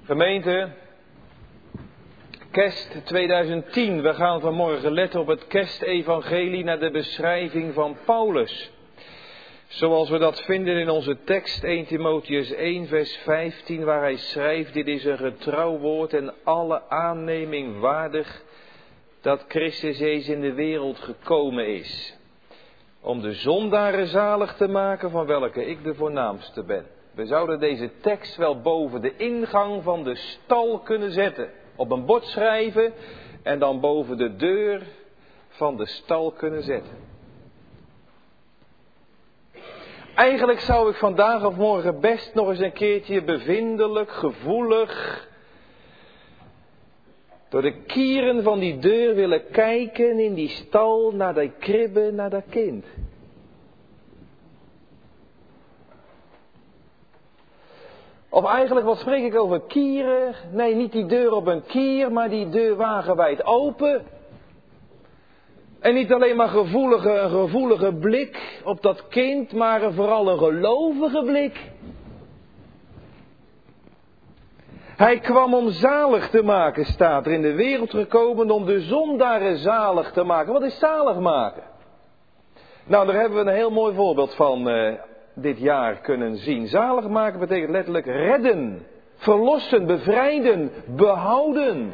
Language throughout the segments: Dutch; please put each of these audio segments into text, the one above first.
Gemeente, kerst 2010. We gaan vanmorgen letten op het kerstevangelie naar de beschrijving van Paulus. Zoals we dat vinden in onze tekst 1 Timotheüs 1 vers 15, waar hij schrijft: dit is een getrouw woord en alle aanneming waardig dat Christus Jezus in de wereld gekomen is, om de zondaren zalig te maken, van welke ik de voornaamste ben. We zouden deze tekst wel boven de ingang van de stal kunnen zetten. Op een bord schrijven en dan boven de deur van de stal kunnen zetten. Eigenlijk zou ik vandaag of morgen best nog eens een keertje bevindelijk, gevoelig door de kieren van die deur willen kijken in die stal naar die kribbe, naar dat kind. Of eigenlijk, wat spreek ik over kieren? Nee, niet die deur op een kier, maar die deur wagenwijd open. En niet alleen maar een gevoelige blik op dat kind, maar vooral een gelovige blik. Hij kwam om zalig te maken, staat er, in de wereld gekomen om de zondaren zalig te maken. Wat is zalig maken? Nou, daar hebben we een heel mooi voorbeeld van dit jaar kunnen zien. Zalig maken betekent letterlijk redden, verlossen, bevrijden, behouden.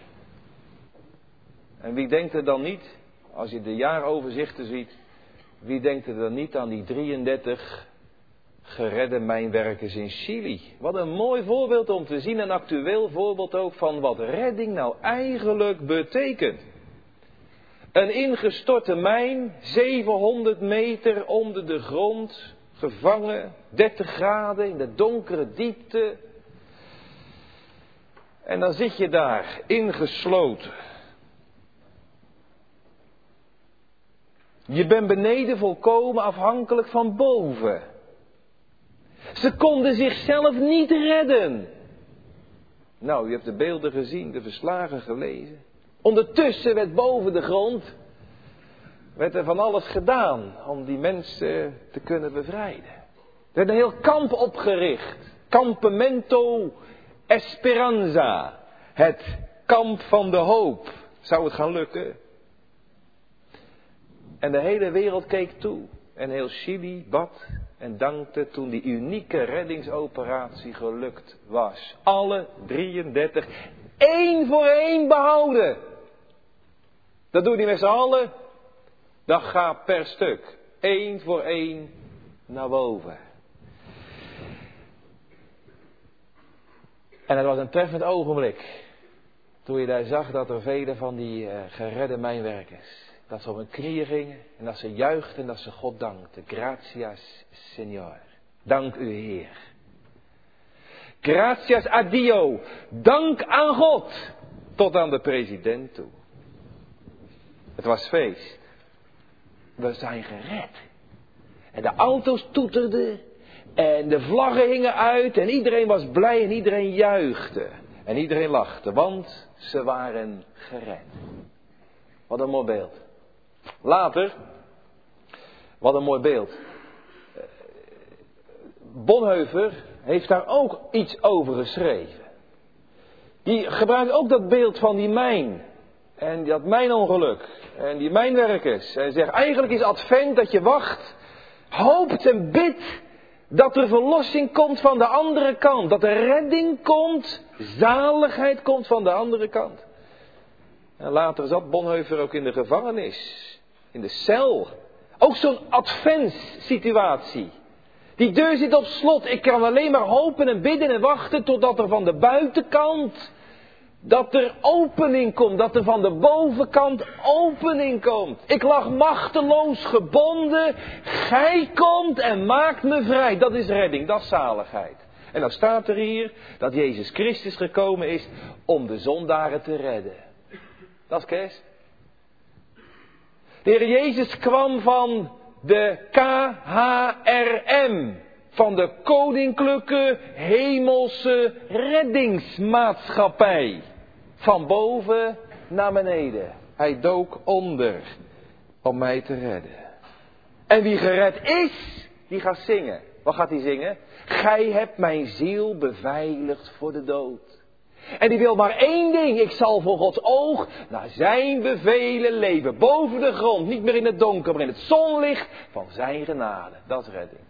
En wie denkt er dan niet, als je de jaaroverzichten ziet, wie denkt er dan niet aan die 33 geredde mijnwerkers in Chili? Wat een mooi voorbeeld om te zien, een actueel voorbeeld ook van wat redding nou eigenlijk betekent. Een ingestorte mijn, 700 meter onder de grond, gevangen, 30 graden in de donkere diepte. En dan zit je daar, ingesloten. Je bent beneden volkomen afhankelijk van boven. Ze konden zichzelf niet redden. Nou, u hebt de beelden gezien, de verslagen gelezen. Ondertussen werd boven de grond, werd er van alles gedaan om die mensen te kunnen bevrijden. Er werd een heel kamp opgericht. Campamento Esperanza. Het kamp van de hoop. Zou het gaan lukken? En de hele wereld keek toe. En heel Chili bad en dankte toen die unieke reddingsoperatie gelukt was. Alle 33, 1 voor 1 behouden. Dat doe je niet met z'n allen. Dat gaat per stuk. 1 voor 1 naar boven. En het was een treffend ogenblik. Toen je daar zag dat er vele van die geredde mijnwerkers, dat ze op hun knieën gingen en dat ze juichten en dat ze God dankten. Gratias, Señor. Dank u, Heer. Gratias a Dio. Dank aan God. Tot aan de president toe. Het was feest. We zijn gered. En de auto's toeterden. En de vlaggen hingen uit. En iedereen was blij en iedereen juichte. En iedereen lachte. Want ze waren gered. Wat een mooi beeld. Later, wat een mooi beeld. Bonhoeffer heeft daar ook iets over geschreven. Die gebruikt ook dat beeld van die mijn. En dat mijnongeluk. En die mijnwerkers. Hij zegt, eigenlijk is Advent dat je wacht, hoopt en bidt dat er verlossing komt van de andere kant. Dat er redding komt, zaligheid komt van de andere kant. En later zat Bonhoeffer ook in de gevangenis. In de cel. Ook zo'n adventssituatie. Die deur zit op slot. Ik kan alleen maar hopen en bidden en wachten totdat er van de buitenkant, dat er opening komt. Dat er van de bovenkant opening komt. Ik lag machteloos gebonden. Gij komt en maakt me vrij. Dat is redding, dat is zaligheid. En dan staat er hier dat Jezus Christus gekomen is om de zondaren te redden. Dat is kerst. De Heer Jezus kwam van de KHRM. Van de Koninklijke Hemelse Reddingsmaatschappij. Van boven naar beneden. Hij dook onder om mij te redden. En wie gered is, die gaat zingen. Wat gaat hij zingen? Gij hebt mijn ziel beveiligd voor de dood. En die wil maar één ding. Ik zal voor Gods oog naar zijn bevelen leven. Boven de grond. Niet meer in het donker, maar in het zonlicht van zijn genade. Dat is redding.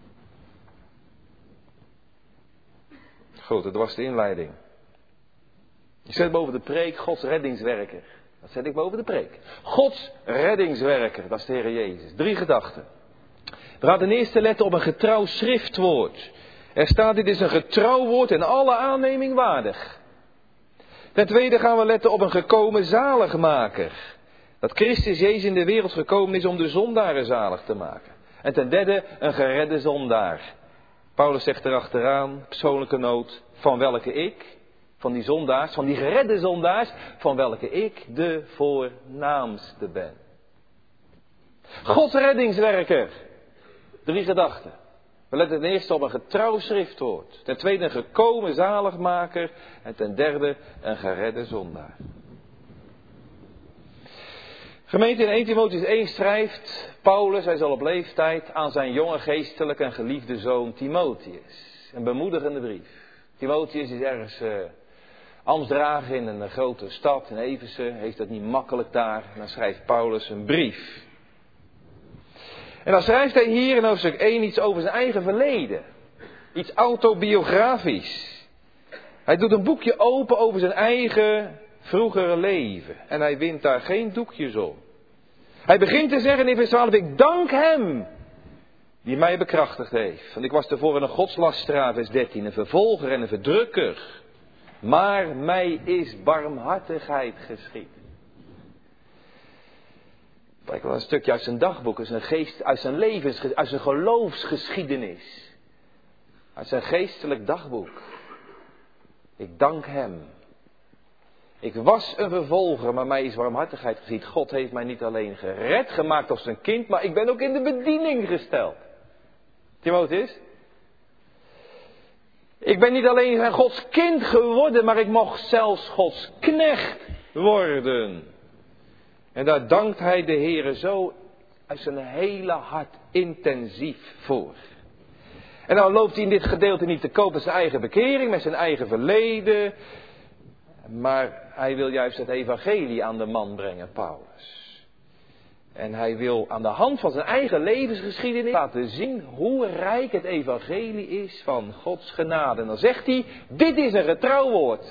Goed, dat was de inleiding. Ik zet boven de preek Gods reddingswerker. Dat zet ik boven de preek. Gods reddingswerker, dat is de Heer Jezus. 3 gedachten. We gaan ten eerste letten op een getrouw schriftwoord. Er staat, dit is een getrouw woord en alle aanneming waardig. Ten tweede gaan we letten op een gekomen zaligmaker. Dat Christus Jezus in de wereld gekomen is om de zondaren zalig te maken. En ten derde een geredde zondaar. Paulus zegt erachteraan, persoonlijke noot, van welke ik, van die zondaars, van die geredde zondaars, van welke ik de voornaamste ben. Gods reddingswerker. 3 gedachten. We letten ten eerste op een getrouw schriftwoord. Ten tweede een gekomen zaligmaker. En ten derde een geredde zondaar. Gemeente, in 1 Timotheüs 1 schrijft Paulus, hij zal op leeftijd, aan zijn jonge geestelijke en geliefde zoon Timotheus. Een bemoedigende brief. Timotheus is ergens ambtsdrager in een grote stad, in Efeze, heeft dat niet makkelijk daar. En dan schrijft Paulus een brief. En dan schrijft hij hier in hoofdstuk 1 iets over zijn eigen verleden. Iets autobiografisch. Hij doet een boekje open over zijn eigen vroegere leven. En hij wint daar geen doekjes om. Hij begint te zeggen in vers 12, ik dank hem die mij bekrachtigd heeft. Want ik was tevoren een godslasteraar, vers 13, een vervolger en een verdrukker. Maar mij is barmhartigheid geschied. Ik wil een stukje uit zijn dagboek, uit zijn levens, uit zijn geloofsgeschiedenis. Uit zijn geestelijk dagboek. Ik dank hem. Ik was een vervolger, maar mij is barmhartigheid geschied. God heeft mij niet alleen gered gemaakt als zijn kind, maar ik ben ook in de bediening gesteld. Timotheus? Ik ben niet alleen Gods kind geworden, maar ik mocht zelfs Gods knecht worden. En daar dankt hij de Heere zo uit zijn hele hart intensief voor. En dan loopt hij in dit gedeelte niet te koop met zijn eigen bekering, met zijn eigen verleden. Maar hij wil juist het evangelie aan de man brengen, Paulus. En hij wil aan de hand van zijn eigen levensgeschiedenis laten zien hoe rijk het evangelie is van Gods genade. En dan zegt hij, dit is een getrouw woord.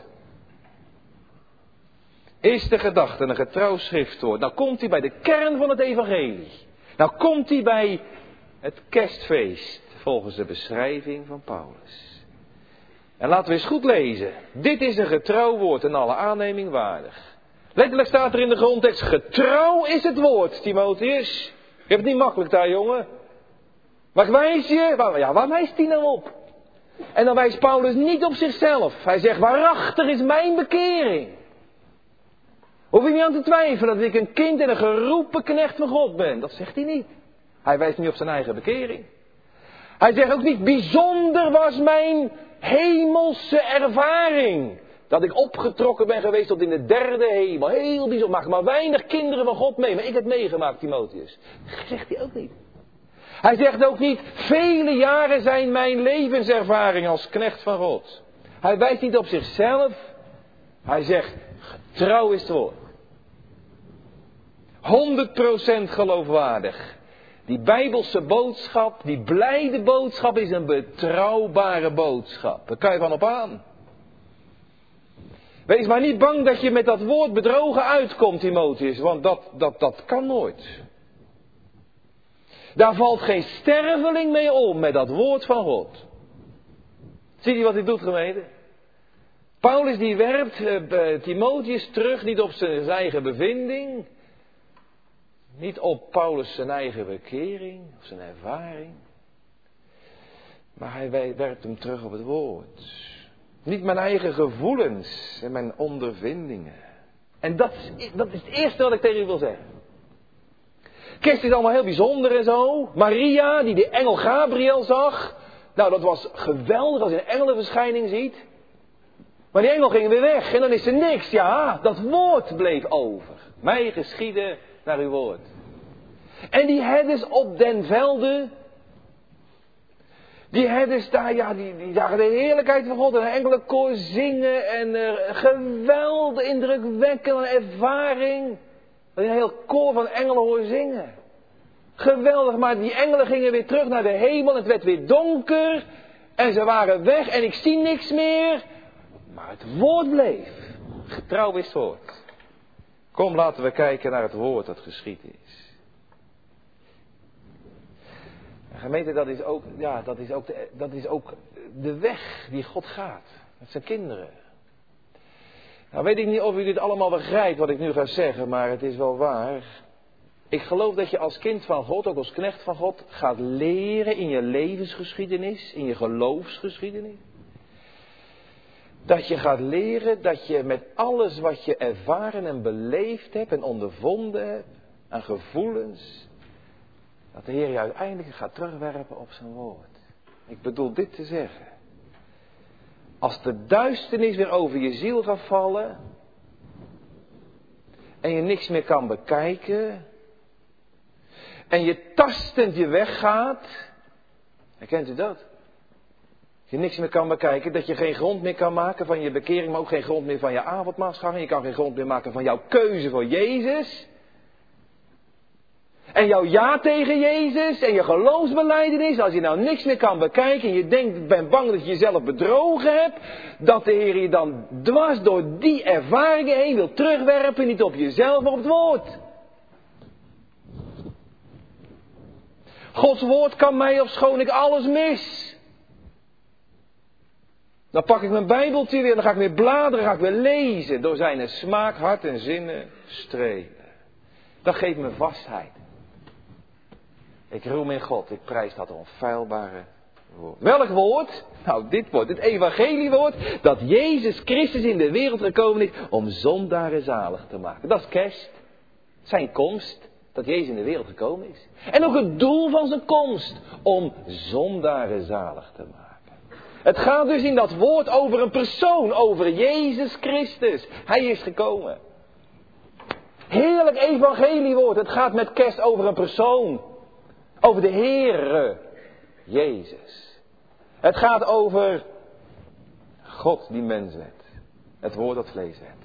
Is de gedachte een getrouw schriftwoord. Nou komt hij bij de kern van het evangelie. Nou komt hij bij het kerstfeest, volgens de beschrijving van Paulus. En laten we eens goed lezen. Dit is een getrouw woord en alle aanneming waardig. Letterlijk staat er in de grondtekst, getrouw is het woord, Timotheus. Je hebt het niet makkelijk daar, jongen. Maar wijs je? Waar wijst hij nou op? En dan wijst Paulus niet op zichzelf. Hij zegt, waarachtig is mijn bekering. Hoef je niet aan te twijfelen dat ik een kind en een geroepen knecht van God ben. Dat zegt hij niet. Hij wijst niet op zijn eigen bekering. Hij zegt ook niet, bijzonder was mijn hemelse ervaring. Dat ik opgetrokken ben geweest tot in de 3e hemel. Heel bijzonder. Maken maar weinig kinderen van God mee. Maar ik heb meegemaakt, Timotheus. Dat zegt hij ook niet. Hij zegt ook niet, vele jaren zijn mijn levenservaring als knecht van God. Hij wijst niet op zichzelf. Hij zegt, getrouw is het woord. 100% geloofwaardig. Die Bijbelse boodschap, die blijde boodschap is een betrouwbare boodschap. Daar kan je van op aan. Wees maar niet bang dat je met dat woord bedrogen uitkomt, Timotheus, want dat kan nooit. Daar valt geen sterveling mee om met dat woord van God. Zie je wat hij doet, gemeente? Paulus die werpt Timotheus terug niet op zijn eigen bevinding. Niet op Paulus zijn eigen bekering of zijn ervaring. Maar hij werpt hem terug op het woord. Niet mijn eigen gevoelens en mijn ondervindingen. En dat is het eerste wat ik tegen u wil zeggen. Kerst is allemaal heel bijzonder en zo. Maria, die de engel Gabriel zag. Nou, dat was geweldig als je een engelenverschijning ziet. Maar die engel ging weer weg en dan is er niks. Ja, dat woord bleef over. Mij geschieden naar uw woord. En die herders op den velden, Die herders daar, ja, die zagen de heerlijkheid van God en een enkele koor zingen en geweldig indrukwekkende ervaring. Dat je een heel koor van engelen hoort zingen. Geweldig, maar die engelen gingen weer terug naar de hemel. Het werd weer donker en ze waren weg en ik zie niks meer. Maar het woord bleef. Getrouw is het woord. Kom, laten we kijken naar het woord dat geschieden is. En gemeente, dat is ook de weg die God gaat met zijn kinderen. Nou weet ik niet of u dit allemaal begrijpt wat ik nu ga zeggen, maar het is wel waar. Ik geloof dat je als kind van God, ook als knecht van God, gaat leren in je levensgeschiedenis, in je geloofsgeschiedenis. Dat je gaat leren dat je met alles wat je ervaren en beleefd hebt en ondervonden hebt, aan gevoelens, dat de Heer je uiteindelijk gaat terugwerpen op zijn woord. Ik bedoel dit te zeggen. Als de duisternis weer over je ziel gaat vallen en je niks meer kan bekijken en je tastend je weggaat, herkent u dat? Je niks meer kan bekijken, dat je geen grond meer kan maken van je bekering, maar ook geen grond meer van je avondmaalsgang. Je kan geen grond meer maken van jouw keuze voor Jezus. En jouw ja tegen Jezus en je geloofsbelijdenis, als je nou niks meer kan bekijken en je denkt, ik ben bang dat je jezelf bedrogen hebt, dat de Heer je dan dwars door die ervaringen heen wil terugwerpen, niet op jezelf, maar op het woord. Gods woord kan mij, ofschoon ik alles mis. Dan pak ik mijn Bijbeltje weer, dan ga ik weer bladeren, ga ik weer lezen, door zijn smaak, hart en zinnen strelen. Dat geeft me vastheid. Ik roem in God, ik prijs dat onfeilbare woord. Welk woord? Nou, dit woord, het evangeliewoord, dat Jezus Christus in de wereld gekomen is om zondaren zalig te maken. Dat is kerst, zijn komst, dat Jezus in de wereld gekomen is. En ook het doel van zijn komst, om zondaren zalig te maken. Het gaat dus in dat woord over een persoon, over Jezus Christus. Hij is gekomen. Heerlijk evangeliewoord, het gaat met kerst over een persoon. Over de Heere Jezus. Het gaat over God die mens werd. Het woord dat vlees werd.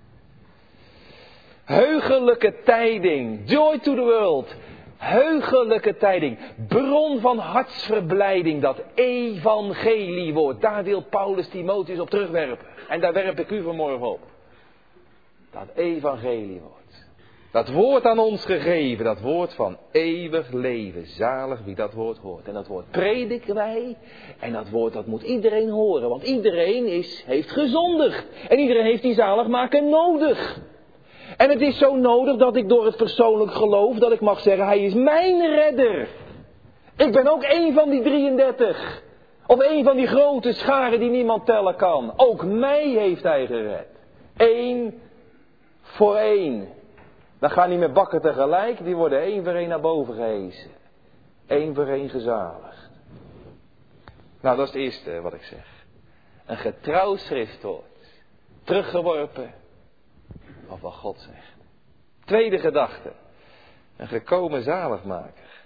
Heugelijke tijding. Joy to the world. Heugelijke tijding. Bron van hartsverblijding. Dat evangeliewoord. Daar wil Paulus Timotheus op terugwerpen. En daar werp ik u vanmorgen op. Dat evangeliewoord. Dat woord aan ons gegeven, dat woord van eeuwig leven, zalig wie dat woord hoort. En dat woord prediken wij, en dat woord dat moet iedereen horen, want iedereen heeft gezondigd. En iedereen heeft die zaligmaker nodig. En het is zo nodig dat ik door het persoonlijk geloof, dat ik mag zeggen, hij is mijn redder. Ik ben ook één van die 33. Of één van die grote scharen die niemand tellen kan. Ook mij heeft hij gered. 1 voor 1. Dan gaan niet meer bakken tegelijk, die worden 1 voor 1 naar boven gehesen. 1 voor 1 gezaligd. Nou, dat is het eerste wat ik zeg. Een getrouw schriftwoord. Teruggeworpen op wat God zegt. Tweede gedachte. Een gekomen zaligmaker.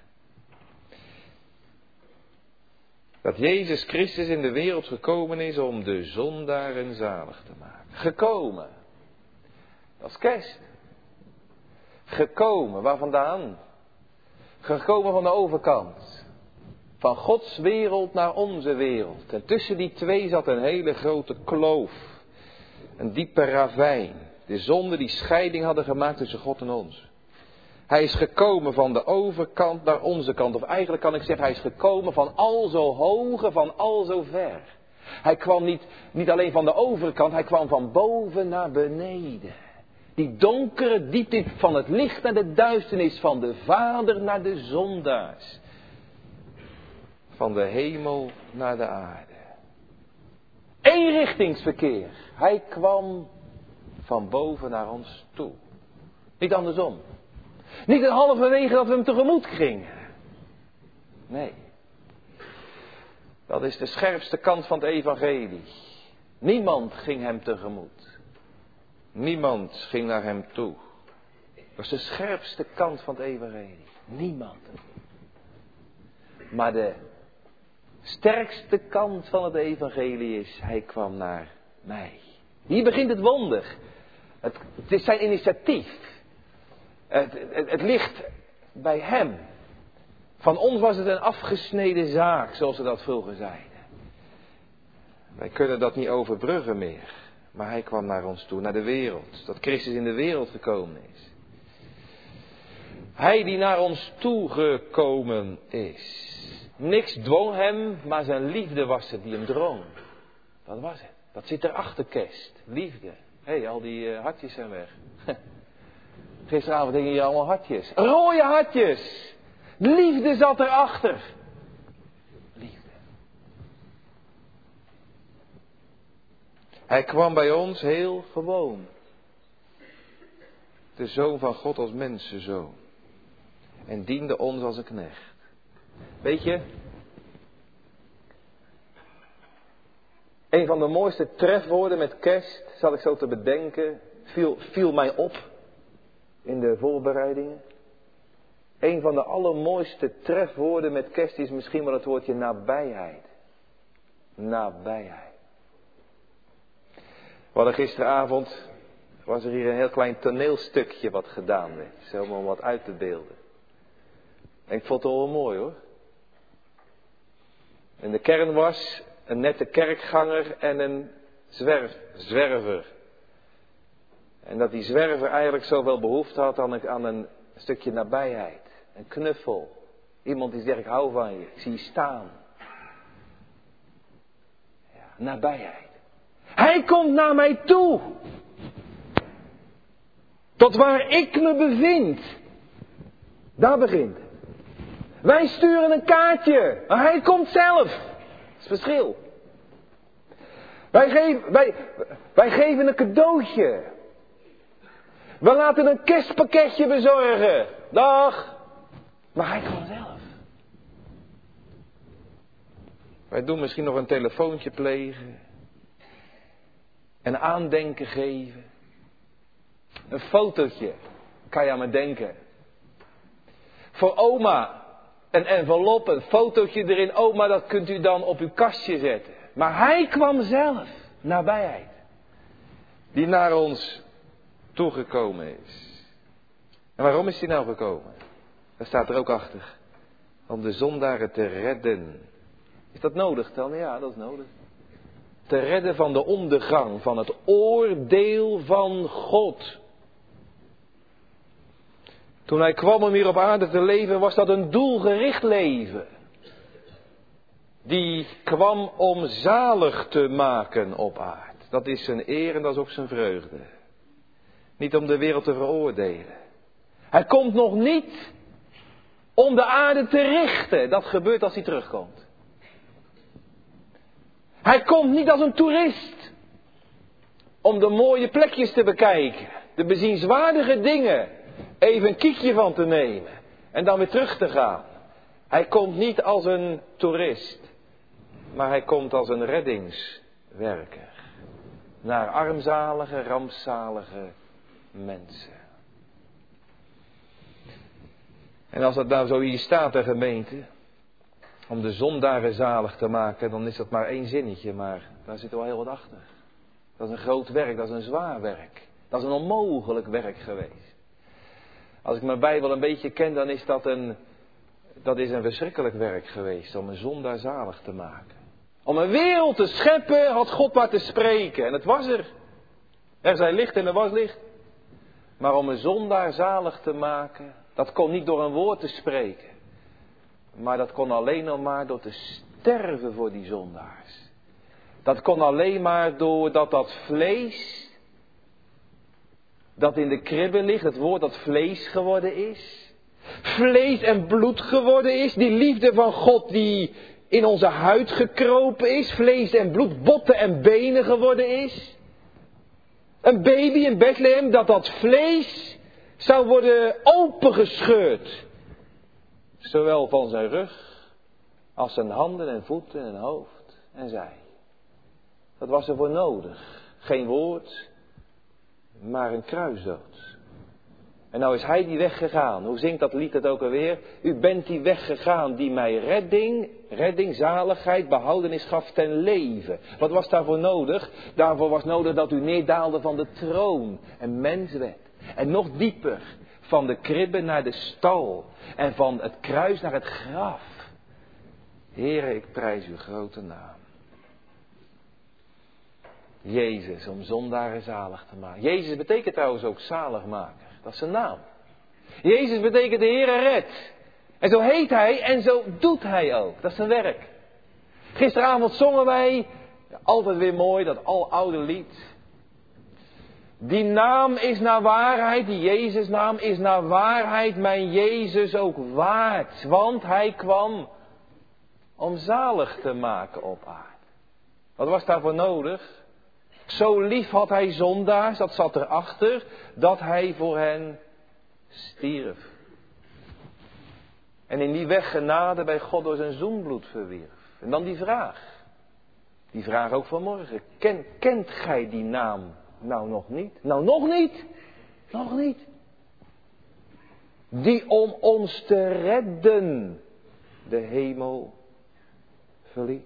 Dat Jezus Christus in de wereld gekomen is om de zondaren zalig te maken. Gekomen. Dat is kerst. Gekomen, waar vandaan? Gekomen van de overkant. Van Gods wereld naar onze wereld. En tussen die twee zat een hele grote kloof. Een diepe ravijn. De zonden die scheiding hadden gemaakt tussen God en ons. Hij is gekomen van de overkant naar onze kant. Of eigenlijk kan ik zeggen, hij is gekomen van al zo hoge, van al zo ver. Hij kwam niet alleen van de overkant, hij kwam van boven naar beneden. Die donkere diepte van het licht naar de duisternis, van de Vader naar de zondaars. Van de hemel naar de aarde. Eenrichtingsverkeer. Hij kwam van boven naar ons toe. Niet andersom. Niet een halverwege dat we hem tegemoet gingen. Nee. Dat is de scherpste kant van het evangelie. Niemand ging hem tegemoet. Niemand ging naar hem toe. Dat is de scherpste kant van het evangelie. Niemand. Maar de sterkste kant van het evangelie is, hij kwam naar mij. Hier begint het wonder. Het is zijn initiatief. Het ligt bij hem. Van ons was het een afgesneden zaak, zoals ze dat vroeger zeiden. Wij kunnen dat niet overbruggen meer. Maar hij kwam naar ons toe, naar de wereld. Dat Christus in de wereld gekomen is. Hij die naar ons toe gekomen is. Niks dwong hem, maar zijn liefde was het die hem drong. Dat was het. Dat zit erachter, kerst. Liefde. Hé, al die hartjes zijn weg. Gisteravond hingen hier allemaal hartjes. Rode hartjes. Liefde zat erachter. Liefde. Hij kwam bij ons heel gewoon. De Zoon van God als mensenzoon. En diende ons als een knecht. Weet je, een van de mooiste trefwoorden met kerst, zat ik zo te bedenken, viel mij op in de voorbereidingen. Een van de allermooiste trefwoorden met kerst is misschien wel het woordje nabijheid. Nabijheid. We hadden gisteravond, was er hier een heel klein toneelstukje wat gedaan werd. Zo om wat uit te beelden. En ik vond het wel mooi hoor. En de kern was een nette kerkganger en een zwerver. En dat die zwerver eigenlijk zoveel behoefte had aan een stukje nabijheid. Een knuffel. Iemand die zegt, ik hou van je. Ik zie je staan. Ja, nabijheid. Hij komt naar mij toe. Tot waar ik me bevind. Daar begint het. Wij sturen een kaartje, maar hij komt zelf. Dat is het verschil. Wij geven een cadeautje. We laten een kerstpakketje bezorgen. Dag. Maar hij komt zelf. Wij doen misschien nog een telefoontje plegen. Een aandenken geven. Een fotootje. Kan je aan me denken. Voor oma. Een envelop, een fotootje erin. Oma, dat kunt u dan op uw kastje zetten. Maar hij kwam zelf. Nabijheid. Die naar ons toegekomen is. En waarom is hij nou gekomen? Daar staat er ook achter. Om de zondaren te redden. Is dat nodig dan? Ja, dat is nodig. Te redden van de ondergang. Van het oordeel van God. Toen hij kwam om hier op aarde te leven, was dat een doelgericht leven. Die kwam om zalig te maken op aarde. Dat is zijn eer en dat is ook zijn vreugde. Niet om de wereld te veroordelen. Hij komt nog niet om de aarde te richten. Dat gebeurt als hij terugkomt. Hij komt niet als een toerist. Om de mooie plekjes te bekijken. De bezienswaardige dingen. Even een kiekje van te nemen. En dan weer terug te gaan. Hij komt niet als een toerist. Maar hij komt als een reddingswerker. Naar armzalige, rampzalige mensen. En als dat nou zo hier staat, de gemeente. Om de zondaren zalig te maken. Dan is dat maar één zinnetje. Maar daar zit wel heel wat achter. Dat is een groot werk. Dat is een zwaar werk. Dat is een onmogelijk werk geweest. Als ik mijn Bijbel een beetje ken, dan is dat een verschrikkelijk werk geweest. Om een zondaar zalig te maken. Om een wereld te scheppen had God maar te spreken. En het was er. Er zei licht en er was licht. Maar om een zondaar zalig te maken, dat kon niet door een woord te spreken. Maar dat kon alleen nog maar door te sterven voor die zondaars. Dat kon alleen maar doordat dat vlees dat in de kribbe ligt, het woord dat vlees geworden is. Vlees en bloed geworden is. Die liefde van God die in onze huid gekropen is. Vlees en bloed, botten en benen geworden is. Een baby in Bethlehem, dat vlees zou worden opengescheurd. Zowel van zijn rug als zijn handen en voeten en hoofd en zij. Dat was er voor nodig. Geen woord, maar een kruisdood. En nou is hij die weg gegaan. Hoe zingt dat lied het ook alweer? U bent die weg gegaan die mij redding, zaligheid, behoudenis gaf ten leven. Wat was daarvoor nodig? Daarvoor was nodig dat u neerdaalde van de troon en mens werd. En nog dieper, van de kribbe naar de stal. En van het kruis naar het graf. Heere, ik prijs uw grote naam. Jezus, om zondaren zalig te maken. Jezus betekent trouwens ook zaligmaker. Dat is zijn naam. Jezus betekent de Heere redt. En zo heet hij en zo doet hij ook. Dat is zijn werk. Gisteravond zongen wij, altijd weer mooi, dat aloude lied. Die naam is naar waarheid, die Jezusnaam is naar waarheid mijn Jezus ook waard. Want hij kwam om zalig te maken op aarde. Wat was daarvoor nodig? Zo lief had hij zondaars, dat zat erachter, dat hij voor hen stierf. En in die weg genade bij God door zijn zoenbloed verwierf. En dan die vraag ook vanmorgen. Kent gij die naam nou nog niet? Nou nog niet? Nog niet. Die om ons te redden de hemel verliet.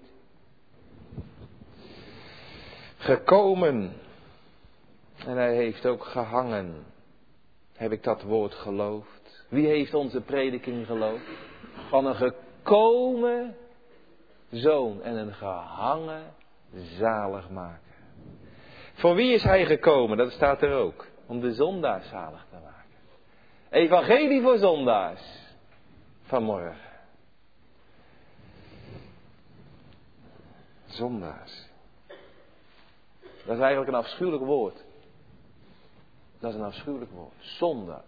Gekomen. En hij heeft ook gehangen. Heb ik dat woord geloofd? Wie heeft onze prediking geloofd? Van een gekomen zoon en een gehangen zaligmaker. Voor wie is hij gekomen? Dat staat er ook. Om de zondaars zalig te maken. Evangelie voor zondaars. Vanmorgen. Zondaars. Dat is eigenlijk een afschuwelijk woord. Dat is een afschuwelijk woord. Zondaars.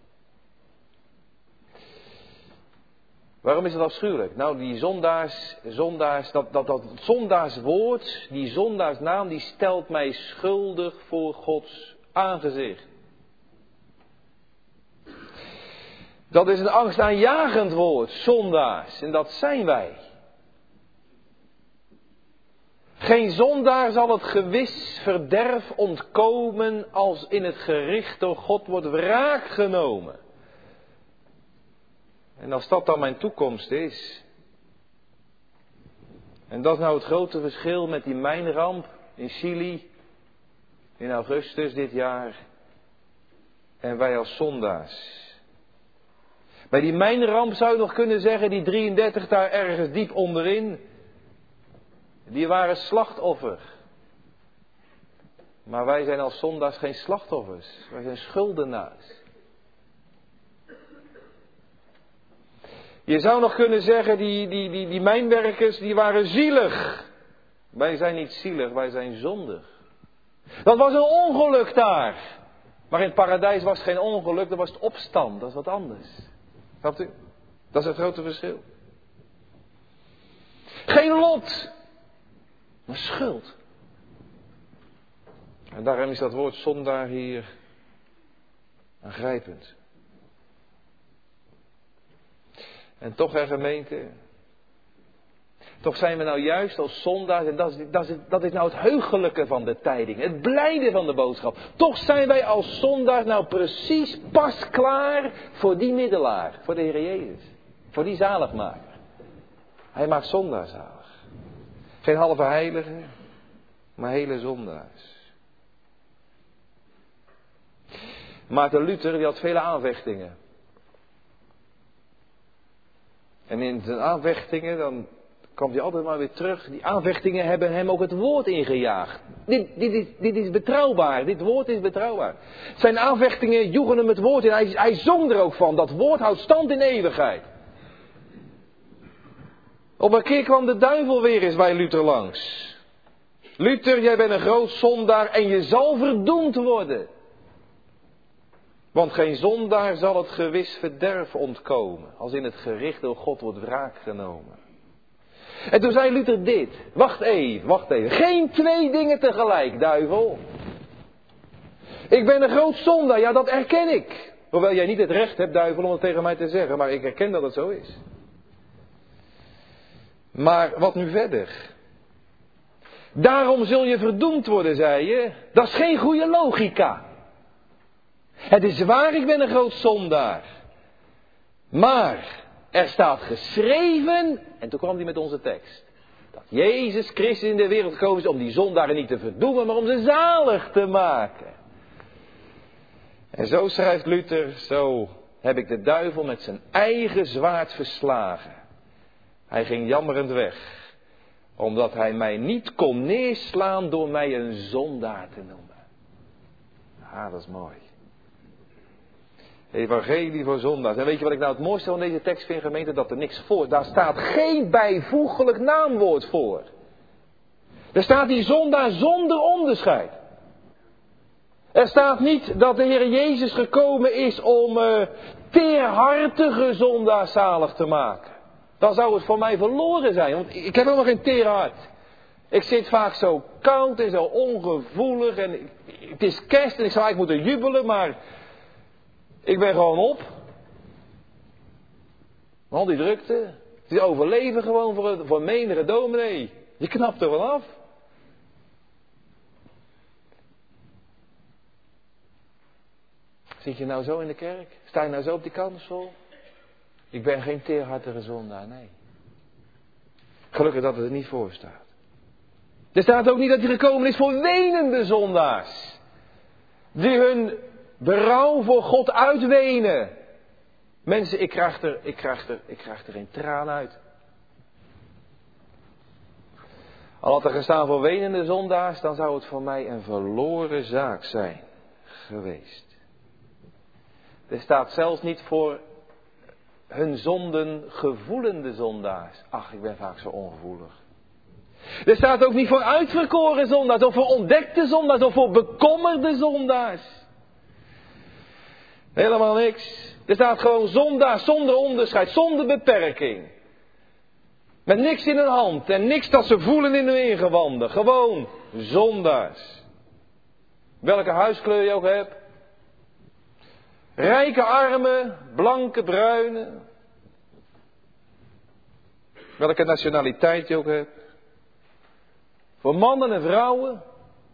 Waarom is het afschuwelijk? Nou, die zondaars, dat zondaarswoord, die zondaarsnaam, die stelt mij schuldig voor Gods aangezicht. Dat is een angstaanjagend woord, zondaars. En dat zijn wij. Geen zondaar zal het gewis verderf ontkomen als in het gericht door God wordt wraak genomen. En als dat dan mijn toekomst is. En dat is nou het grote verschil met die mijnramp in Chili in augustus dit jaar. En wij als zondaars. Bij die mijnramp zou je nog kunnen zeggen, die 33 daar ergens diep onderin. Die waren slachtoffer. Maar wij zijn als zondaars geen slachtoffers. Wij zijn schuldenaars. Je zou nog kunnen zeggen, die mijnwerkers, die waren zielig. Wij zijn niet zielig, wij zijn zondig. Dat was een ongeluk daar. Maar in het paradijs was het geen ongeluk, dat was het opstand. Dat is wat anders. Snapt u? Dat is het grote verschil. Geen lot. Maar schuld. En daarom is dat woord zondaar hier aangrijpend. En toch, gemeente, toch zijn we nou juist als zondaars, en dat is nou het heugelijke van de tijding, het blijde van de boodschap. Toch zijn wij als zondaars nou precies pas klaar voor die middelaar, voor de Heer Jezus. Voor die zaligmaker. Hij maakt zondaars zalig. Geen halve heiligen, maar hele zondaars. Maarten Luther, die had vele aanvechtingen. En in zijn aanvechtingen, dan kwam hij altijd maar weer terug. Die aanvechtingen hebben hem ook het woord ingejaagd. Dit is betrouwbaar, dit woord is betrouwbaar. Zijn aanvechtingen joegen hem het woord in. Hij zong er ook van, dat woord houdt stand in eeuwigheid. Op een keer kwam de duivel weer eens bij Luther langs. Luther, jij bent een groot zondaar en je zal verdoemd worden. Want geen zondaar zal het gewis verderf ontkomen, als in het gericht door God wordt wraak genomen. En toen zei Luther dit, wacht even. Geen twee dingen tegelijk, duivel. Ik ben een groot zondaar, ja dat erken ik. Hoewel jij niet het recht hebt, duivel, om het tegen mij te zeggen, maar ik erken dat het zo is. Maar wat nu verder? Daarom zul je verdoemd worden, zei je. Dat is geen goede logica. Het is waar, ik ben een groot zondaar. Maar er staat geschreven, en toen kwam hij met onze tekst, dat Jezus Christus in de wereld gekomen is om die zondaren niet te verdoemen, maar om ze zalig te maken. En zo schrijft Luther, zo heb ik de duivel met zijn eigen zwaard verslagen. Hij ging jammerend weg, omdat hij mij niet kon neerslaan door mij een zondaar te noemen. Ah, dat is mooi. Evangelie voor zondaars. En weet je wat ik nou het mooiste van deze tekst vind, gemeente? Dat er niks voor. Daar staat geen bijvoeglijk naamwoord voor. Er staat die zondaar zonder onderscheid. Er staat niet dat de Heer Jezus gekomen is om teerhartige zondaars zalig te maken. Dan zou het voor mij verloren zijn, want ik heb helemaal geen teer hart. Ik zit vaak zo koud en zo ongevoelig en het is kerst en ik zou eigenlijk moeten jubelen, maar ik ben gewoon op. Al die drukte. Het is overleven gewoon voor menige dominee. Je knapt er wel af. Zit je nou zo in de kerk? Sta je nou zo op die kansel? Ik ben geen teerhartige zondaar, nee. Gelukkig dat het er niet voor staat. Er staat ook niet dat hij gekomen is voor wenende zondaars. Die hun berouw voor God uitwenen. Mensen, ik krijg er geen traan uit. Al had er gestaan voor wenende zondaars, dan zou het voor mij een verloren zaak zijn geweest. Er staat zelfs niet voor hun zonden gevoelende zondaars. Ach, ik ben vaak zo ongevoelig. Er staat ook niet voor uitverkoren zondaars, of voor ontdekte zondaars, of voor bekommerde zondaars. Helemaal niks. Er staat gewoon zondaars zonder onderscheid, zonder beperking. Met niks in hun hand en niks dat ze voelen in hun ingewanden. Gewoon zondaars. Welke huiskleur je ook hebt. Rijke armen, blanke, bruine. Welke nationaliteit je ook hebt. Voor mannen en vrouwen.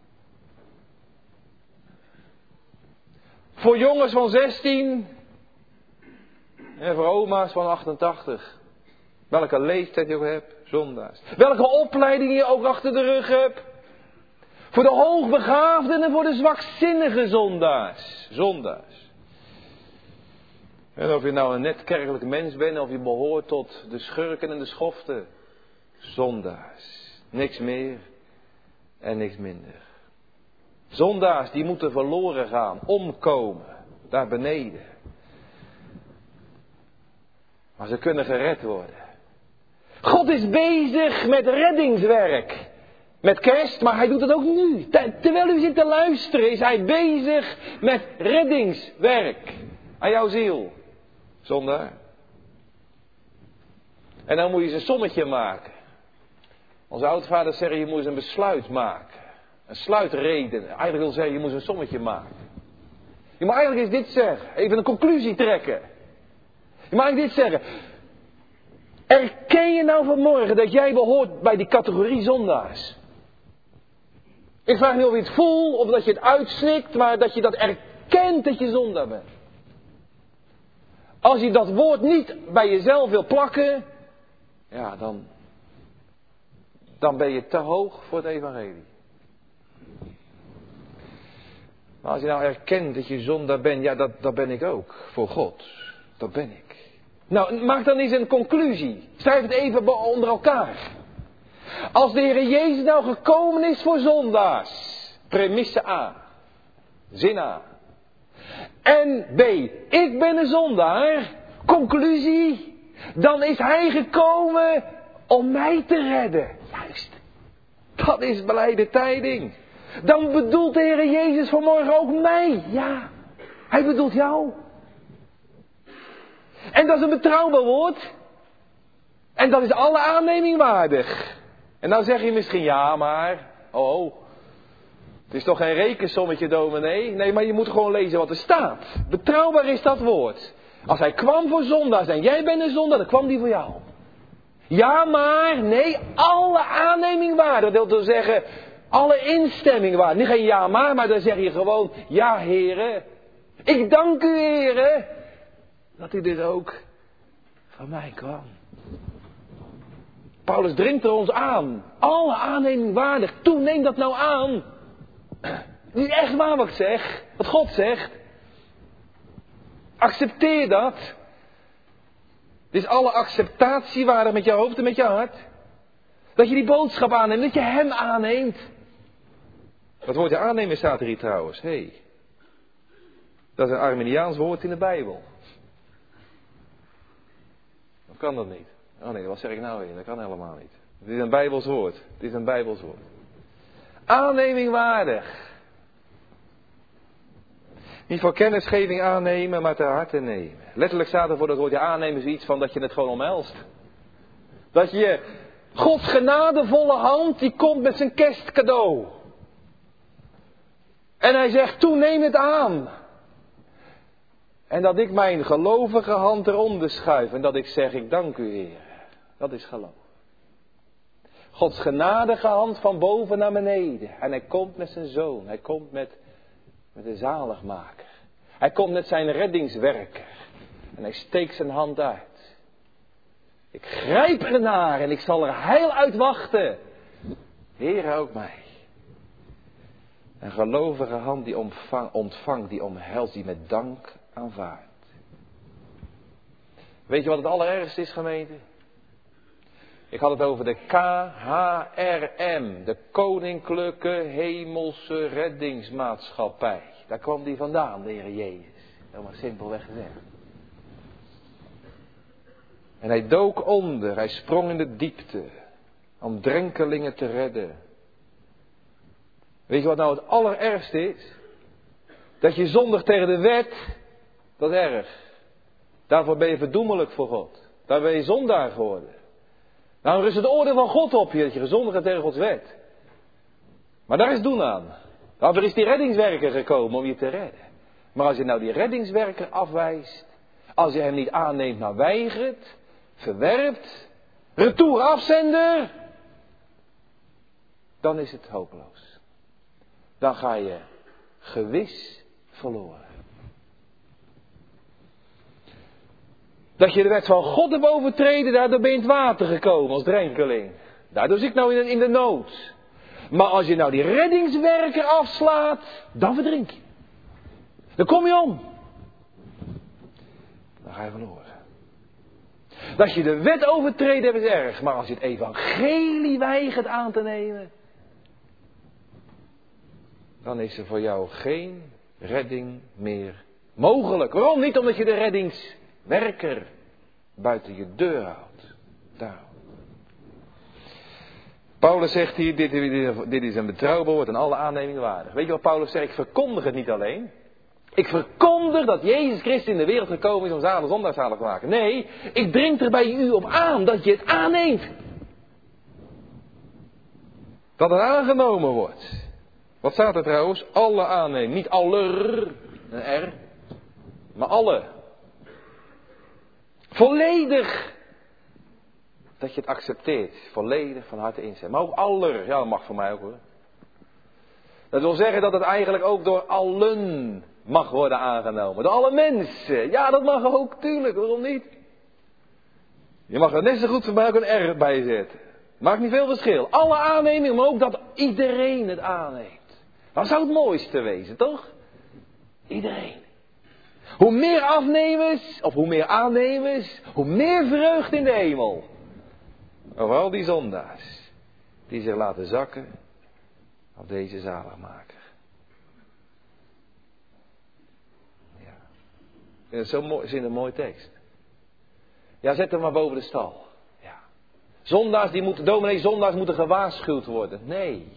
Voor jongens van 16. En voor oma's van 88. Welke leeftijd je ook hebt, zondaars. Welke opleiding je ook achter de rug hebt. Voor de hoogbegaafden en voor de zwakzinnige zondaars. Zondaars. En of je nou een net kerkelijk mens bent, of je behoort tot de schurken en de schoften. Zondaars. Niks meer en niks minder. Zondaars die moeten verloren gaan, omkomen, daar beneden. Maar ze kunnen gered worden. God is bezig met reddingswerk. Met kerst, maar hij doet het ook nu. Terwijl u zit te luisteren, is hij bezig met reddingswerk. Aan jouw ziel. Zondaar. En dan moet je eens een sommetje maken. Onze oudvaders zeggen, je moet eens een besluit maken. Een sluitreden. Eigenlijk wil zeggen, je moet een sommetje maken. Je moet eigenlijk eens dit zeggen. Even een conclusie trekken. Je mag eigenlijk dit zeggen. Erken je nou vanmorgen dat jij behoort bij die categorie zondaars? Ik vraag niet of je het voelt of dat je het uitsnikt, maar dat je dat erkent dat je zondaar bent. Als je dat woord niet bij jezelf wil plakken, ja, dan ben je te hoog voor het evangelie. Maar als je nou erkent dat je zondaar bent, ja, dat ben ik ook voor God. Dat ben ik. Nou, maak dan eens een conclusie. Schrijf het even onder elkaar. Als de Heer Jezus nou gekomen is voor zondaars. Premisse A. Zin A. En B. Ik ben een zondaar. Conclusie. Dan is Hij gekomen om mij te redden. Juist. Dat is blijde tijding. Dan bedoelt de Heer Jezus vanmorgen ook mij. Ja. Hij bedoelt jou. En dat is een betrouwbaar woord. En dat is alle aanneming waardig. En dan zeg je misschien, ja maar, het is toch geen rekensommetje, dominee? Nee, maar je moet gewoon lezen wat er staat. Betrouwbaar is dat woord. Als hij kwam voor zondaars en jij bent een zondaar, dan kwam die voor jou. Ja maar, nee, alle aanneming waardig. Dat wil zeggen, alle instemming waardig. Niet geen ja maar dan zeg je gewoon, ja heren, Ik dank u, Heere, dat u dus ook van mij kwam. Paulus dringt er ons aan. Alle aanneming waardig. Toe, neem dat nou aan. Niet echt waar wat ik zeg. Wat God zegt. Accepteer dat. Het is alle acceptatie waardig met je hoofd en met je hart. Dat je die boodschap aanneemt. Dat je hem aanneemt. Dat woordje aannemen staat er hier trouwens. Hey. Dat is een Arminiaans woord in de Bijbel. Of kan dat niet? Oh nee, wat zeg ik nou weer? Dat kan helemaal niet. Het is een Bijbels woord. Het is een Bijbels woord. Aanneming waardig. Niet voor kennisgeving aannemen, maar ter harte nemen. Letterlijk staat er voor dat woordje aannemen zoiets van dat je het gewoon omhelst. Dat je Gods genadevolle hand, die komt met zijn kerstcadeau. En hij zegt, toe neem het aan. En dat ik mijn gelovige hand eronder schuif en dat ik zeg, ik dank u, Heer. Dat is geloof. Gods genadige hand van boven naar beneden. En hij komt met zijn zoon. Hij komt met de zaligmaker. Hij komt met zijn reddingswerker. En hij steekt zijn hand uit. Ik grijp ernaar en ik zal er heil uit wachten. Heer, ook mij. Een gelovige hand die ontvangt, die omhelst, die met dank aanvaardt. Weet je wat het allerergste is, gemeente? Ik had het over de KHRM, de Koninklijke Hemelse Reddingsmaatschappij. Daar kwam die vandaan, de Heer Jezus. Helemaal simpelweg gezegd. En hij dook onder, hij sprong in de diepte, om drenkelingen te redden. Weet je wat nou het allerergste is? Dat je zondigt tegen de wet, dat is erg. Daarvoor ben je verdoemelijk voor God. Daar ben je zondaar geworden. Nou rust het oordeel van God op je, dat je gezondigd hebt tegen Gods wet. Maar daar is doen aan. Daarvoor is die reddingswerker gekomen om je te redden. Maar als je nou die reddingswerker afwijst, als je hem niet aanneemt, maar weigert, verwerpt, retour afzender, dan is het hopeloos. Dan ga je gewis verloren. Dat je de wet van God hebt overtreden, daardoor ben je in het water gekomen als drenkeling. Daardoor zit ik nou in de nood. Maar als je nou die reddingswerker afslaat, dan verdrink je. Dan kom je om. Dan ga je verloren. Dat je de wet overtreden hebt is erg. Maar als je het evangelie weigert aan te nemen, dan is er voor jou geen redding meer mogelijk. Waarom niet? Omdat je de reddingswerker buiten je deur houdt. Daarom. Paulus zegt hier, dit is een betrouwbaar woord en alle aannemingen waardig. Weet je wat Paulus zegt? Ik verkondig het niet alleen. Ik verkondig dat Jezus Christus in de wereld gekomen is om zalig zondaars zalig te maken. Nee, ik dring er bij u op aan dat je het aanneemt. Dat het aangenomen wordt. Wat staat er trouwens? Alle aannemen. Niet aller, een R, maar alle. Volledig. Dat je het accepteert. Volledig van harte inzet. Maar ook aller. Ja, dat mag voor mij ook hoor. Dat wil zeggen dat het eigenlijk ook door allen mag worden aangenomen. Door alle mensen. Ja, dat mag ook. Tuurlijk. Waarom niet? Je mag er net zo goed voor mij ook een R bij zetten. Maakt niet veel verschil. Alle aannemingen, maar ook dat iedereen het aanneemt. Dat zou het mooiste wezen, toch? Iedereen. Hoe meer afnemers, of hoe meer aannemers, hoe meer vreugde in de hemel. Over al die zondaars, die zich laten zakken op deze zaligmaker. Ja. Ik vind het een mooie tekst. Ja, zet hem maar boven de stal. Ja. Zondaars, zondaars moeten gewaarschuwd worden. Nee.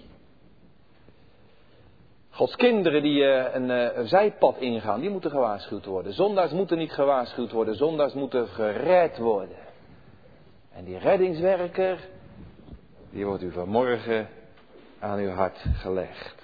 Gods kinderen die een zijpad ingaan, die moeten gewaarschuwd worden. Zondaars moeten niet gewaarschuwd worden. Zondaars moeten gered worden. En die reddingswerker, die wordt u vanmorgen aan uw hart gelegd.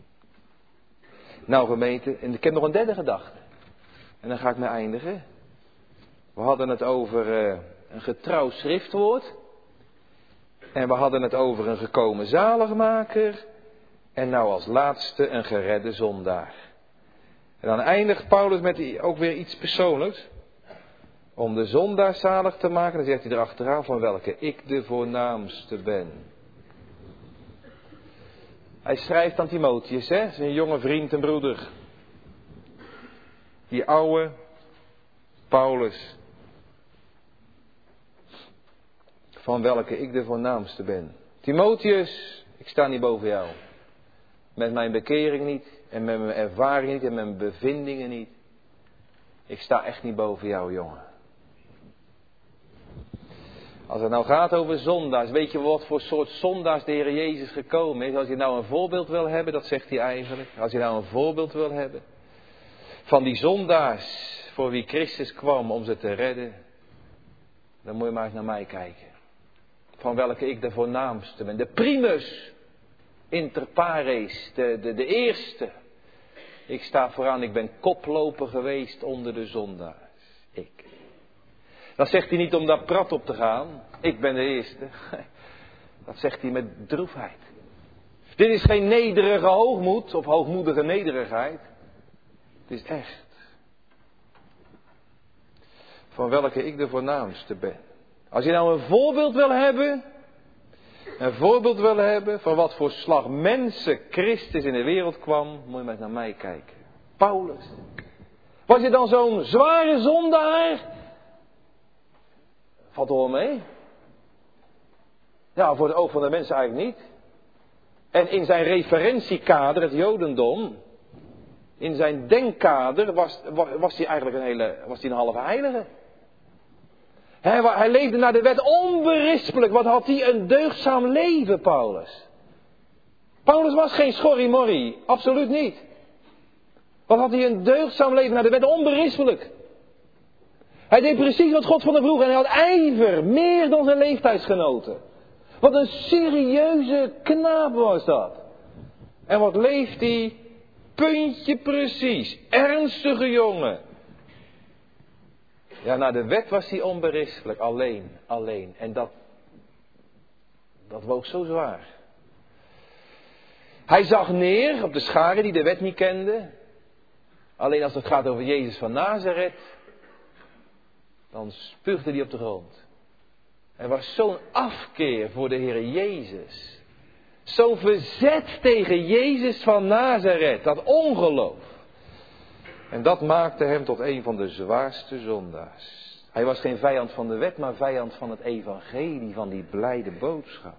Nou gemeente, en ik heb nog een derde gedachte. En dan ga ik mee eindigen. We hadden het over een getrouw schriftwoord. En we hadden het over een gekomen zaligmaker. En nou als laatste een geredde zondaar. En dan eindigt Paulus met ook weer iets persoonlijks. Om de zondaar zalig te maken, dan zegt hij erachteraan van welke ik de voornaamste ben. Hij schrijft aan Timotheus, zijn jonge vriend en broeder. Die oude Paulus. Van welke ik de voornaamste ben. Timotheus, ik sta niet boven jou. Met mijn bekering niet. En met mijn ervaring niet. En met mijn bevindingen niet. Ik sta echt niet boven jou, jongen. Als het nou gaat over zondaars. Weet je wat voor soort zondaars de Heer Jezus gekomen is? Als je nou een voorbeeld wil hebben. Dat zegt hij eigenlijk. Als je nou een voorbeeld wil hebben. Van die zondaars. Voor wie Christus kwam om ze te redden. Dan moet je maar eens naar mij kijken. Van welke ik de voornaamste ben. De primus inter pares. De eerste. Ik sta vooraan. Ik ben koploper geweest onder de zondaars. Ik. Dat zegt hij niet om daar prat op te gaan. Ik ben de eerste. Dat zegt hij met droefheid. Dit is geen nederige hoogmoed. Of hoogmoedige nederigheid. Het is echt. Van welke ik de voornaamste ben. Als je nou een voorbeeld wil hebben. Een voorbeeld wil hebben van wat voor slag mensen Christus in de wereld kwam. Moet je maar eens naar mij kijken. Paulus. Was je dan zo'n zware zondaar? Valt er wel mee? Ja, voor het oog van de mensen eigenlijk niet. En in zijn referentiekader, het Jodendom. In zijn denkkader was hij eigenlijk een halve heilige. Hij leefde naar de wet onberispelijk. Wat had hij een deugdzaam leven, Paulus. Paulus was geen schorrimorrie. Absoluut niet. Wat had hij een deugdzaam leven naar de wet onberispelijk. Hij deed precies wat God van hem vroeg. En hij had ijver. Meer dan zijn leeftijdsgenoten. Wat een serieuze knaap was dat. En wat leeft hij? Puntje precies. Ernstige jongen. Ja, naar de wet was hij onberispelijk. Alleen. En dat woog zo zwaar. Hij zag neer op de scharen die de wet niet kenden. Alleen als het gaat over Jezus van Nazareth. Dan spuugde hij op de grond. Er was zo'n afkeer voor de Heer Jezus. Zo'n verzet tegen Jezus van Nazareth. Dat ongeloof. En dat maakte hem tot een van de zwaarste zondaars. Hij was geen vijand van de wet, maar vijand van het evangelie, van die blijde boodschap.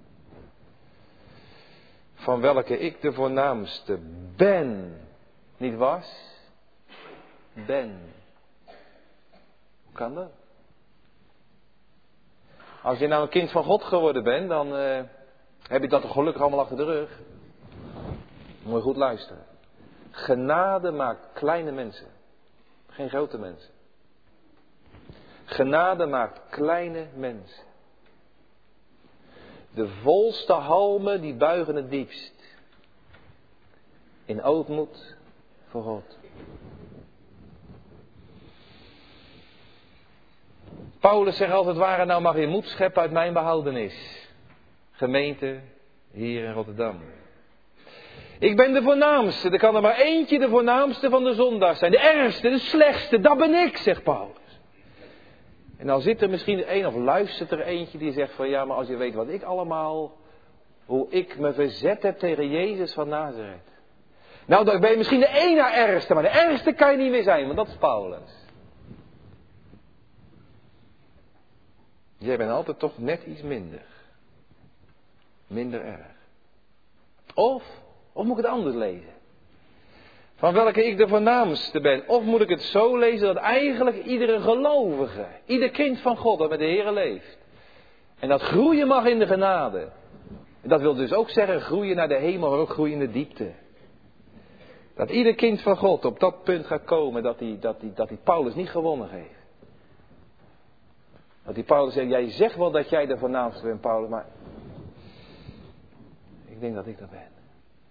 Van welke ik de voornaamste ben. Niet was, ben. Hoe kan dat? Als je nou een kind van God geworden bent, dan heb je dat toch gelukkig allemaal achter de rug. Moet je goed luisteren. Genade maakt kleine mensen. Geen grote mensen. Genade maakt kleine mensen. De volste halmen die buigen het diepst. In ootmoed voor God. Paulus zegt als het ware, nou mag je moed scheppen uit mijn behoudenis. Gemeente hier in Rotterdam. Ik ben de voornaamste. Er kan er maar eentje de voornaamste van de zondaars zijn. De ergste, de slechtste, dat ben ik, zegt Paulus. En dan zit er misschien een of luistert er eentje die zegt van ja, maar als je weet wat ik allemaal, hoe ik me verzet heb tegen Jezus van Nazareth. Nou, dan ben je misschien de ene ergste, maar de ergste kan je niet meer zijn, want dat is Paulus. Jij bent altijd toch net iets minder. Minder erg. Of moet ik het anders lezen? Van welke ik de voornaamste ben. Of moet ik het zo lezen dat eigenlijk iedere gelovige, ieder kind van God dat met de Heer leeft. En dat groeien mag in de genade. En dat wil dus ook zeggen groeien naar de hemel, maar ook groeien in de diepte. Dat ieder kind van God op dat punt gaat komen dat hij Paulus niet gewonnen heeft. Dat die Paulus zegt, jij zegt wel dat jij de voornaamste bent, Paulus, maar ik denk dat ik dat ben.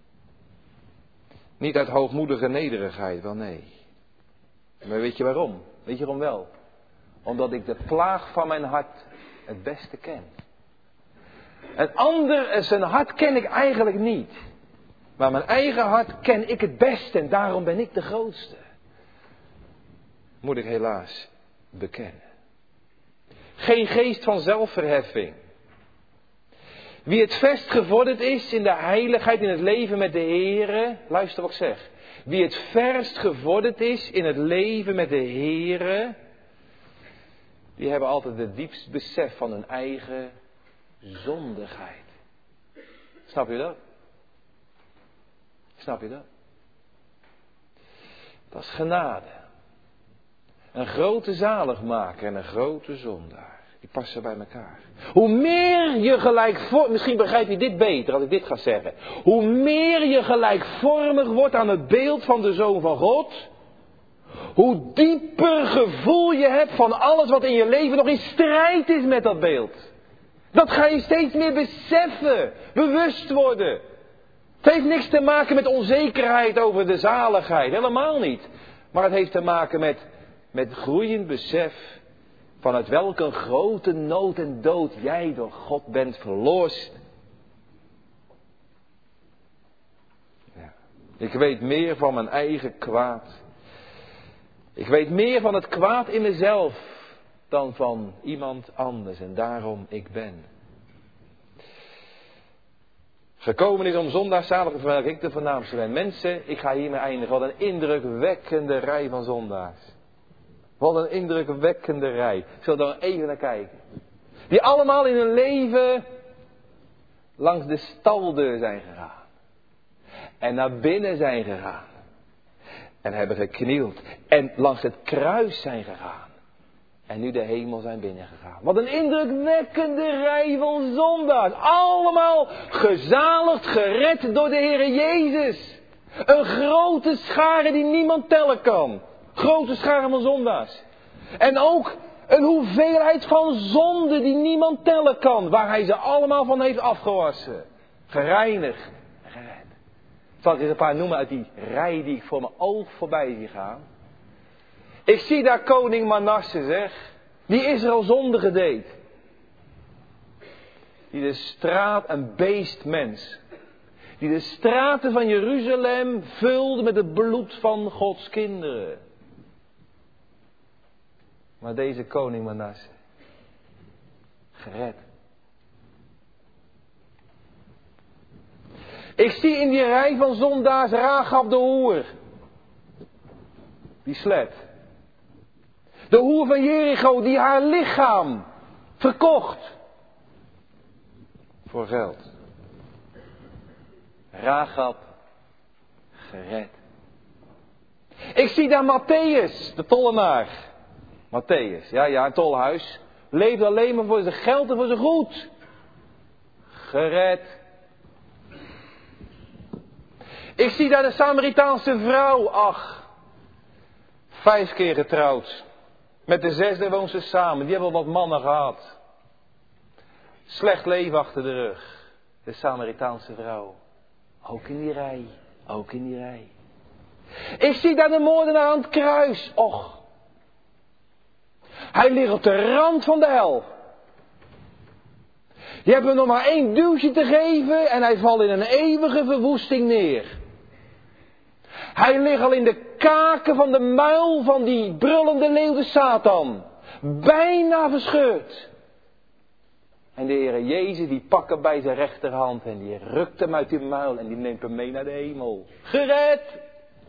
Niet uit hoogmoedige nederigheid, wel nee. Maar weet je waarom? Weet je waarom wel? Omdat ik de plaag van mijn hart het beste ken. Een ander, zijn hart ken ik eigenlijk niet. Maar mijn eigen hart ken ik het best en daarom ben ik de grootste. Moet ik helaas bekennen. Geen geest van zelfverheffing. Wie het verst gevorderd is in de heiligheid, in het leven met de Heere. Luister wat ik zeg. Wie het verst gevorderd is in het leven met de Heere. Die hebben altijd het diepst besef van hun eigen zondigheid. Snap je dat? Snap je dat? Dat is genade. Een grote zaligmaker en een grote zondaar. Die passen bij elkaar. Hoe meer je gelijkvormig... Misschien begrijp je dit beter als ik dit ga zeggen. Hoe meer je gelijkvormig wordt aan het beeld van de Zoon van God. Hoe dieper gevoel je hebt van alles wat in je leven nog in strijd is met dat beeld. Dat ga je steeds meer beseffen. Bewust worden. Het heeft niks te maken met onzekerheid over de zaligheid. Helemaal niet. Maar het heeft te maken met groeiend besef van uit welke grote nood en dood jij door God bent verlost. Ja. Ik weet meer van mijn eigen kwaad. Ik weet meer van het kwaad in mezelf dan van iemand anders. En daarom ik ben gekomen is om zondagszalig te verwerken, ik de voornaamste ben. Mensen, ik ga hiermee eindigen. Wat een indrukwekkende rij van zondaars. Wat een indrukwekkende rij. Zullen we er even naar kijken. Die allemaal in hun leven langs de staldeur zijn gegaan. En naar binnen zijn gegaan. En hebben geknield. En langs het kruis zijn gegaan. En nu de hemel zijn binnengegaan. Wat een indrukwekkende rij van zondaars. Allemaal gezaligd, gered door de Heere Jezus. Een grote schare die niemand tellen kan. Grote schare van zondaars. En ook een hoeveelheid van zonde die niemand tellen kan. Waar hij ze allemaal van heeft afgewassen. Gereinigd. En gered. Zal ik er een paar noemen uit die rij die ik voor mijn oog voorbij zie gaan. Ik zie daar koning Manasse, zeg. Die Israël zondige deed. Die de straat, een beestmens. Die de straten van Jeruzalem vulde met het bloed van Gods kinderen. Maar deze koning Manasse. Gered. Ik zie in die rij van zondaars Rahab de hoer. Die slet. De hoer van Jericho die haar lichaam verkocht. Voor geld. Rahab gered. Ik zie daar Matthäus, de tollenaar. Matthäus, ja, een tolhuis. Leefde alleen maar voor zijn geld en voor zijn goed. Gered. Ik zie daar de Samaritaanse vrouw, ach. 5 keer getrouwd. Met de 6e woont ze samen. Die hebben wel wat mannen gehad. Slecht leven achter de rug. De Samaritaanse vrouw. Ook in die rij. Ook in die rij. Ik zie daar de moordenaar aan het kruis. Och. Hij ligt op de rand van de hel. Je hebt hem nog maar 1 duwtje te geven en hij valt in een eeuwige verwoesting neer. Hij ligt al in de kaken van de muil van die brullende leeuw de Satan. Bijna verscheurd. En de Heere Jezus die pakt hem bij zijn rechterhand en die rukt hem uit die muil en die neemt hem mee naar de hemel. Gered!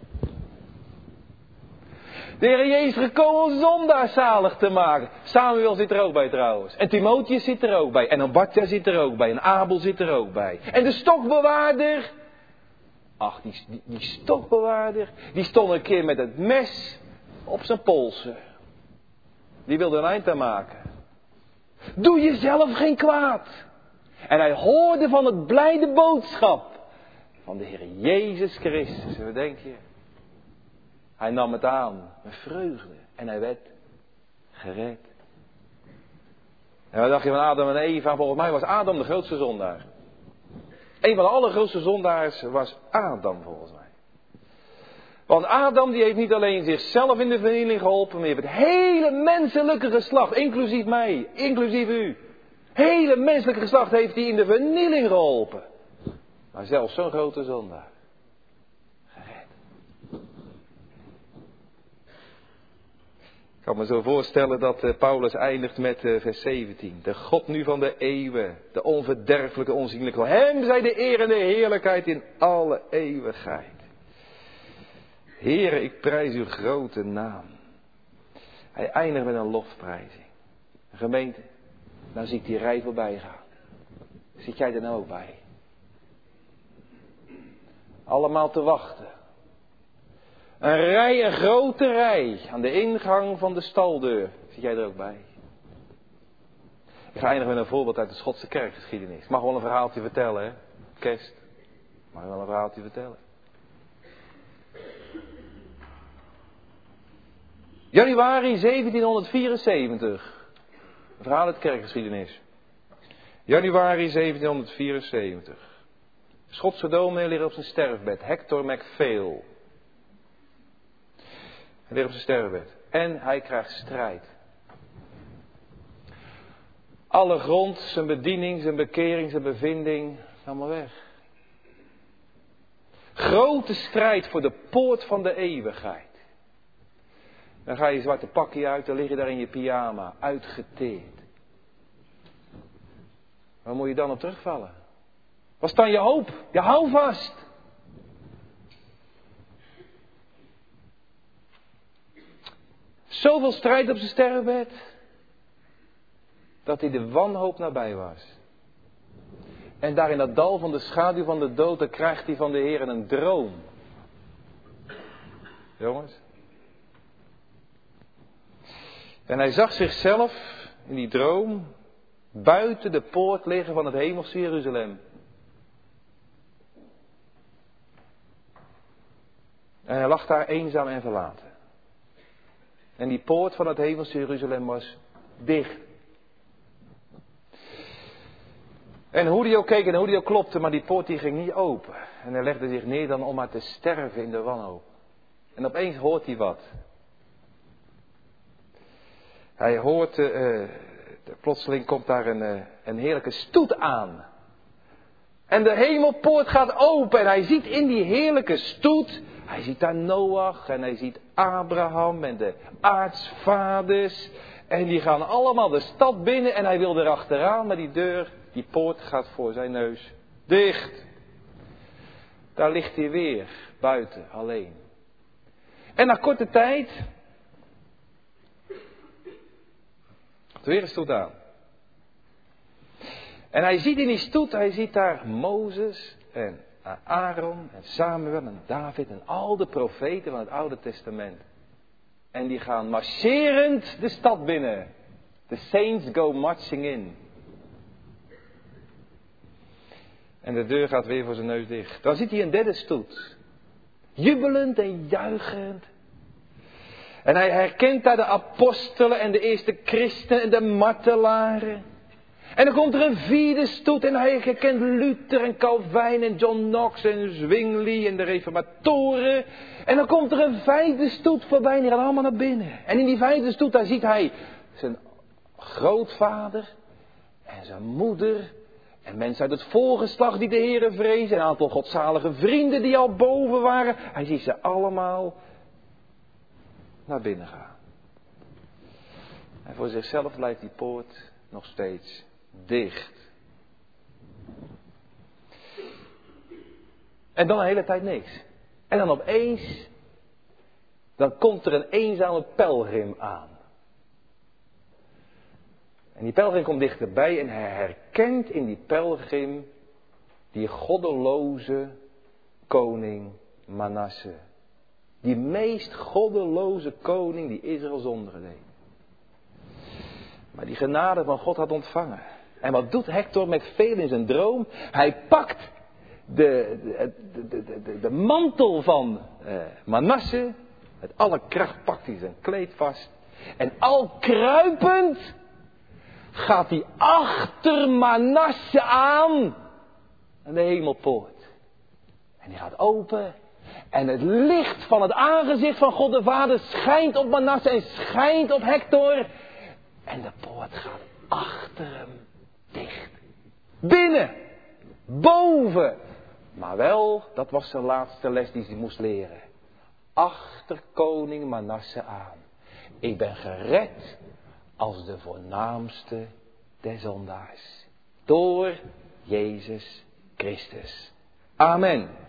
De Heere Jezus is gekomen om zondaars zalig te maken. Samuel zit er ook bij trouwens. En Timotheus zit er ook bij. En Obadja zit er ook bij. En Abel zit er ook bij. En de stokbewaarder. Ach, die stokbewaarder. Die stond een keer met het mes op zijn polsen. Die wilde een eind aan maken. Doe jezelf geen kwaad. En hij hoorde van het blijde boodschap van de Heere Jezus Christus. En wat denk je? Hij nam het aan met vreugde en hij werd gered. En wat dacht je van Adam en Eva? Volgens mij was Adam de grootste zondaar. Een van de allergrootste zondaars was Adam volgens mij. Want Adam die heeft niet alleen zichzelf in de vernieling geholpen, maar heeft het hele menselijke geslacht, inclusief mij, inclusief u. Hele menselijke geslacht heeft hij in de vernieling geholpen. Maar zelfs zo'n grote zondaar. Ik kan me zo voorstellen dat Paulus eindigt met vers 17. De God nu van de eeuwen, de onverderfelijke, onzienlijke. Hem zij de eer en de heerlijkheid in alle eeuwigheid. Heere, ik prijs uw grote naam. Hij eindigt met een lofprijzing. Gemeente, dan zie ik die rij voorbij gaan. Zit jij er nou ook bij? Allemaal te wachten. Een grote rij aan de ingang van de staldeur. Zit jij er ook bij? Ik ga eindigen met een voorbeeld uit de Schotse kerkgeschiedenis. Ik mag wel een verhaaltje vertellen, hè? Kerst. Mag wel een verhaaltje vertellen. Januari 1774. Een verhaal uit kerkgeschiedenis. Januari 1774. Schotse dominee ligt op zijn sterfbed. Hector MacPhail. Hij ligt op zijn sterfbed. En hij krijgt strijd. Alle grond, zijn bediening, zijn bekering, zijn bevinding, allemaal weg. Grote strijd voor de poort van de eeuwigheid. Dan ga je zwarte pakje uit, dan lig je daar in je pyjama, uitgeteerd. Waar moet je dan op terugvallen? Wat is dan je hoop? Je hou vast. Zoveel strijd op zijn sterfbed, dat hij de wanhoop nabij was. En daar in dat dal van de schaduw van de dood, dan krijgt hij van de Heer een droom. Jongens. En hij zag zichzelf in die droom buiten de poort liggen van het hemelse Jeruzalem. En hij lag daar eenzaam en verlaten. En die poort van het hemelse Jeruzalem was dicht. En hoe die ook keek en hoe die ook klopte, maar die poort die ging niet open. En hij legde zich neer dan om maar te sterven in de wanhoop. En opeens hoort hij wat. Hij hoort, plotseling komt daar een heerlijke stoet aan. En de hemelpoort gaat open en hij ziet in die heerlijke stoet, hij ziet daar Noach en hij ziet Abraham en de aartsvaders. En die gaan allemaal de stad binnen en hij wil erachteraan, maar die deur, die poort gaat voor zijn neus dicht. Daar ligt hij weer, buiten, alleen. En na korte tijd, weer een stoet aan. En hij ziet in die stoet, hij ziet daar Mozes en Aaron en Samuel en David en al de profeten van het Oude Testament. En die gaan marcherend de stad binnen. The saints go marching in. En de deur gaat weer voor zijn neus dicht. Dan ziet hij een derde stoet. Jubelend en juichend. En hij herkent daar de apostelen en de eerste christenen en de martelaren. En dan komt er een vierde stoet en hij herkent Luther en Calvijn en John Knox en Zwingli en de reformatoren. En dan komt er een vijfde stoet voorbij en die gaan allemaal naar binnen. En in die vijfde stoet daar ziet hij zijn grootvader en zijn moeder. En mensen uit het voorgeslacht die de Heere vrezen. Een aantal godzalige vrienden die al boven waren. Hij ziet ze allemaal naar binnen gaan. En voor zichzelf blijft die poort nog steeds dicht. En dan een hele tijd niks. En dan opeens, dan komt er een eenzame pelgrim aan. En die pelgrim komt dichterbij en hij herkent in die pelgrim die goddeloze koning Manasse. Die meest goddeloze koning die Israël zondigen deed. Maar die genade van God had ontvangen. En wat doet Hector MacPhail in zijn droom? Hij pakt de mantel van Manasse. Met alle kracht pakt hij zijn kleed vast. En al kruipend gaat hij achter Manasse aan de hemelpoort. En die gaat open. En het licht van het aangezicht van God de Vader schijnt op Manasse en schijnt op Hector. En de poort gaat achter hem dicht. Binnen. Boven. Maar wel, dat was zijn laatste les die hij moest leren. Achter koning Manasse aan. Ik ben gered als de voornaamste der zondaars. Door Jezus Christus. Amen.